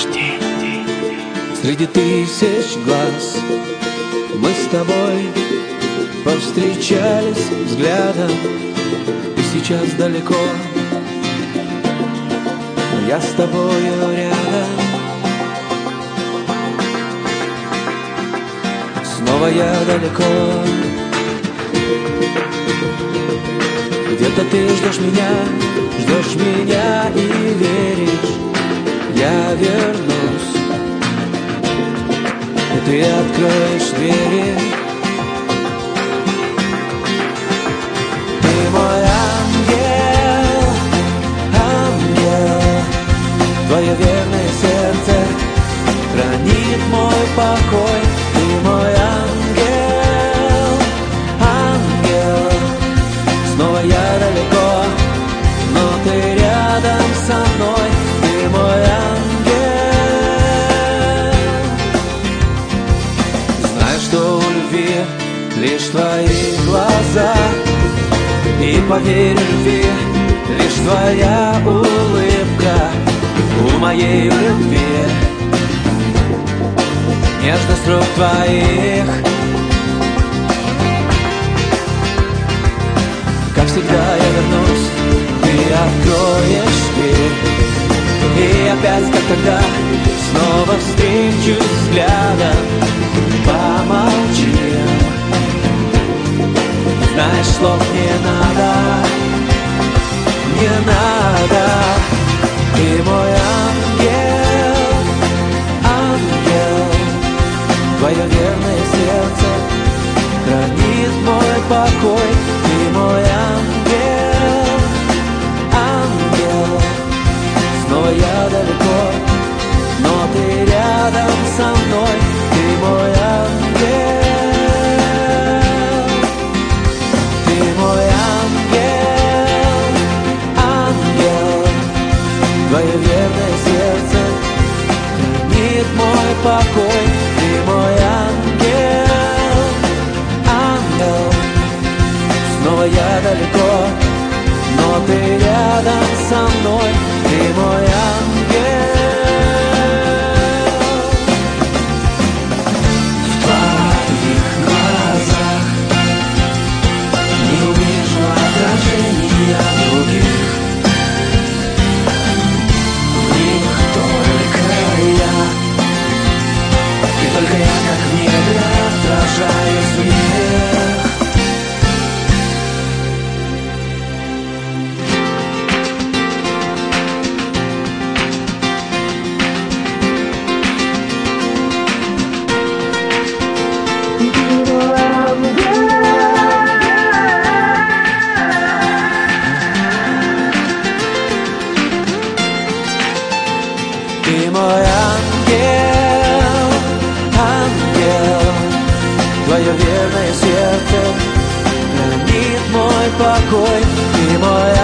Среди тысяч глаз мы с тобой повстречались взглядом, и сейчас далеко, но я с тобою рядом. Снова я далеко, где-то ты ждешь меня и веришь, я вернусь, и ты откроешь двери. Ты мой ангел, ангел, твое верное сердце хранит мой покой. Ты мой ангел, ангел, снова я далеко, но ты рядом со мной. Ты мой ангел. Знаю, что у любви лишь твои глаза, и поверь любви лишь твоя улыбка. У моей любви нежность рук твоих. Как всегда я вернусь, ты откроешь дверь, и опять, как тогда, снова встречусь взглядом. Помолчим, знаешь, слов не надо, не надо. Ты мой ангел, ангел, твое верное сердце хранит мой покой. Ты мой ангел, ангел, снова я далеко, но ты рядом со мной. Ты мой ангел. Твое верное сердце хранит мой покой. Ты мой ангел, ангел, снова я далеко, но ты рядом со мной. Ты мой ангел. В твоих глазах не увижу отражения других. Только я, как в небе, отражаюсь в них. Ты мой ангел, ангел, твое верное сердце хранит мой покой. Ты мой